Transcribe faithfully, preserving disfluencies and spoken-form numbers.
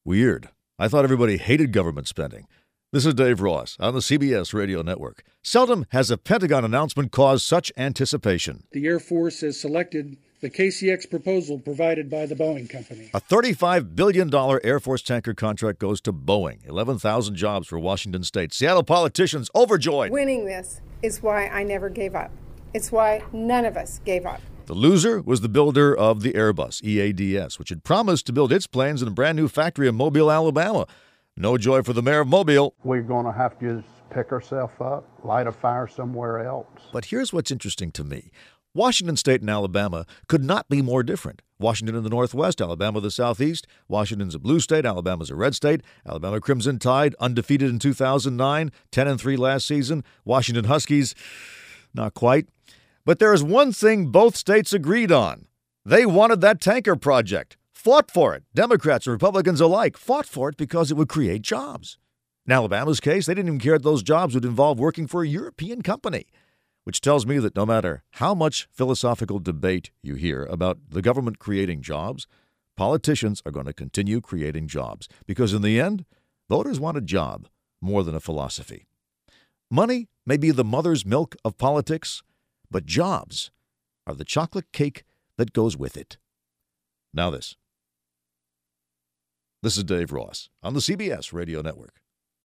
Weird. I thought everybody hated government spending. This is Dave Ross on the C B S Radio Network. Seldom has a Pentagon announcement caused such anticipation. The Air Force has selected the K C X proposal provided by the Boeing Company. A thirty-five billion dollars Air Force tanker contract goes to Boeing. eleven thousand jobs for Washington State. Seattle politicians overjoyed. Winning this is why I never gave up. It's why none of us gave up. The loser was the builder of the Airbus, E A D S, which had promised to build its planes in a brand new factory in Mobile, Alabama. No joy for the mayor of Mobile. We're going to have to just pick ourselves up, light a fire somewhere else. But here's what's interesting to me. Washington State and Alabama could not be more different. Washington in the northwest, Alabama the southeast. Washington's a blue state, Alabama's a red state. Alabama Crimson Tide, undefeated in two thousand nine, ten and three last season. Washington Huskies, not quite. But there is one thing both states agreed on. They wanted that tanker project. Fought for it. Democrats and Republicans alike fought for it because it would create jobs. In Alabama's case, they didn't even care that those jobs would involve working for a European company, which tells me that no matter how much philosophical debate you hear about the government creating jobs, politicians are going to continue creating jobs because in the end, voters want a job more than a philosophy. Money may be the mother's milk of politics, but jobs are the chocolate cake that goes with it. Now this. This is Dave Ross on the C B S Radio Network.